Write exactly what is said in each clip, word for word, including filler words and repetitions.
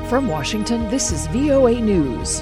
From Washington, this is V O A News.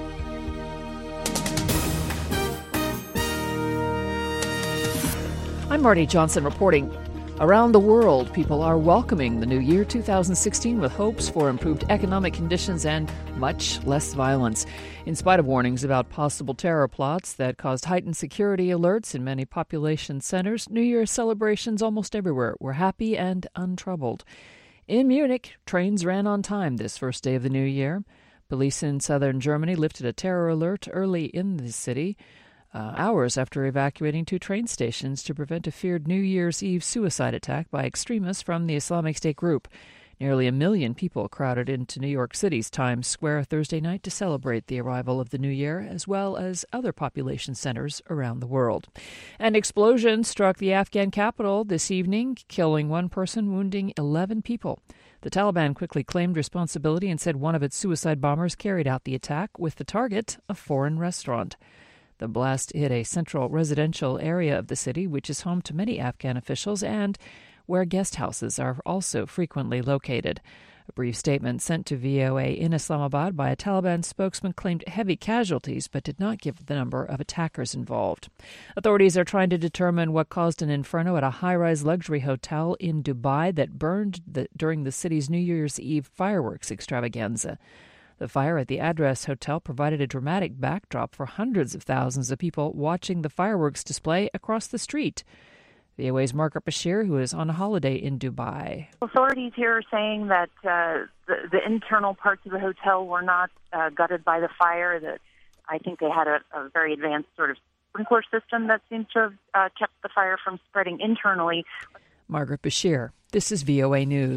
I'm Marty Johnson reporting. Around the world, people are welcoming the new year two thousand sixteen with hopes for improved economic conditions and much less violence. In spite of warnings about possible terror plots that caused heightened security alerts in many population centers, New Year's celebrations almost everywhere were happy and untroubled. In Munich, trains ran on time this first day of the new year. Police in southern Germany lifted a terror alert early in the city, uh, hours after evacuating two train stations to prevent a feared New Year's Eve suicide attack by extremists from the Islamic State group. Nearly a million people crowded into New York City's Times Square Thursday night to celebrate the arrival of the new year, as well as other population centers around the world. An explosion struck the Afghan capital this evening, killing one person, wounding eleven people. The Taliban quickly claimed responsibility and said one of its suicide bombers carried out the attack with the target a foreign restaurant. The blast hit a central residential area of the city, which is home to many Afghan officials and where guest houses are also frequently located. A brief statement sent to V O A in Islamabad by a Taliban spokesman claimed heavy casualties but did not give the number of attackers involved. Authorities are trying to determine what caused an inferno at a high-rise luxury hotel in Dubai that burned the, during the city's New Year's Eve fireworks extravaganza. The fire at the Address Hotel provided a dramatic backdrop for hundreds of thousands of people watching the fireworks display across the street. V O A's Margaret Bashir, who is on holiday in Dubai. Authorities here are saying that uh, the, the internal parts of the hotel were not uh, gutted by the fire. That I think they had a, a very advanced sort of sprinkler system that seems to have uh, kept the fire from spreading internally. Margaret Bashir, this is V O A News.